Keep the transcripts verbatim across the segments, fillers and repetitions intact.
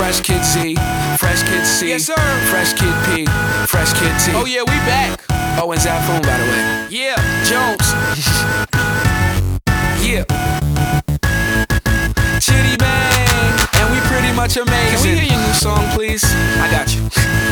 Fresh Kid Z, Fresh Kid C, Yes, sir. Fresh Kid P, Fresh Kid T. Oh yeah, we back. Oh, and Zafoon, by the way. Yeah, Jones. Yeah. Chitty Bang, and we pretty much amazing. Can we hear your new song, please? I got you.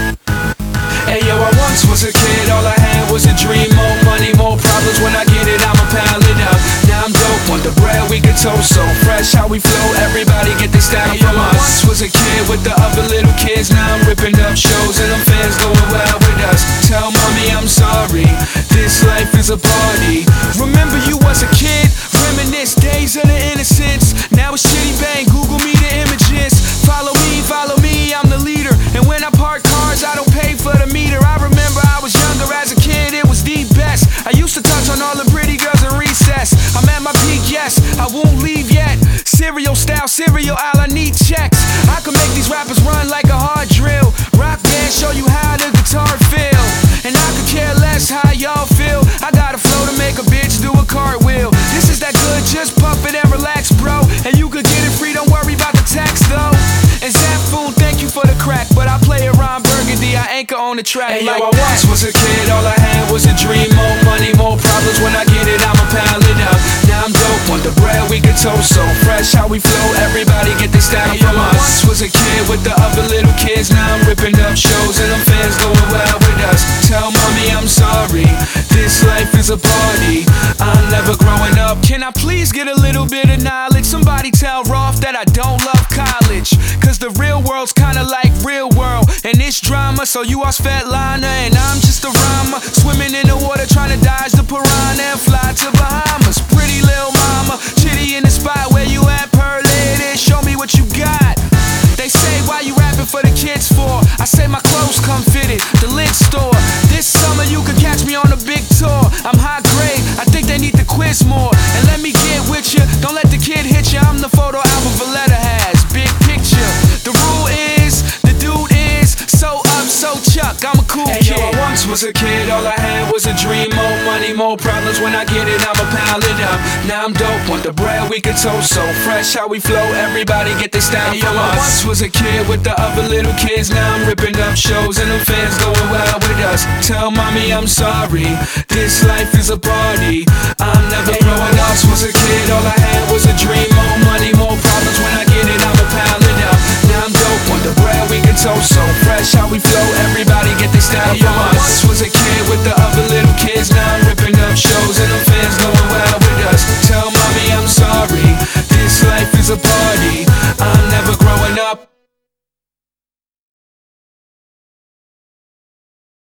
Hey yo, I once was a kid, all I had was a dream. More money, more problems, when I get it, I'ma pile it up. Now I'm dope, want the bread, we can toast. So fresh how we flow, everybody get their style Hey, from yo, I us. once Was a kid with the other little kids, now I'm ripping up shows and them fans going wild with us. Tell mommy I'm sorry, this life is a party. Remember you was a kid, reminisce days of the innocence. Now it's Chitty Bang, Google me the images. Follow me, follow me, I'm the leader. And when I park cars, I don't pay for the meter. I remember I was younger as a kid, it was the best. I used to touch on all the pretty girls in recess. I'm at my peak, yes, I won't leave yet. Cereal style, cereal aisle, I need checks. I can make these rappers run like a hard drill. Rock band, show you how the guitar feel. And I could care less how y'all feel. I got a flow to make a bitch do a cartwheel. This is that good, just pump it and relax, bro. And you could get it free, don't worry about the tax though. And Zafoon, thank you for the crack, but I play around Burgundy, I anchor on the track. Hey like yo, I that. once was a kid, all I had was a dream. More money, more problems, when I get it, I'ma pile it up. Now I'm dope, want the bread, we can toast. So fresh how we flow, everybody get their style Hey, yo, from I us. once Was a kid with the other little kids, now I'm ripping up shows and them fans going wild with us. Tell mommy I'm sorry, this life is a party. I'm never growing up. Can I please get a little bit of knowledge? Somebody tell Rolf that I don't love college. Cause the real world's kinda like real world. And it's drama, so you are Svetlana and I'm just a rhymer. Swimming in the water trying to dodge the piranha and fly to Bahamas. Pretty little mama, Chitty in the spot where you at, per lady. Show me what you got. They say why you rapping for the kids for? I say my clothes come fitted, the lid store. This summer you could catch me on a big tour. I'm high grade, I think they need to quiz more. And let me get with you, don't let the kid hit you. I'm the photo album Valletta has, big picture. The rule is, the dude is so up, so Chuck, I'm a cool Hey kid. yo, I once was a kid, all I had was a dream. More money, more problems, when I get it, I'ma pile it up. Now I'm dope, want the bread, we can toast. So fresh how we flow, everybody get their style Hey, yo, from I us. once Was a kid with the other little kids, now I'm ripping up shows and them fans going wild with us. Tell mommy I'm sorry, this life is a party. I'm never Hey, growing up. Was a kid, all I had was a dream. More money, more problems, when I get it, I'ma pile it up. Now I'm dope, want the bread, we can toast. So fresh how we flow, everybody get their style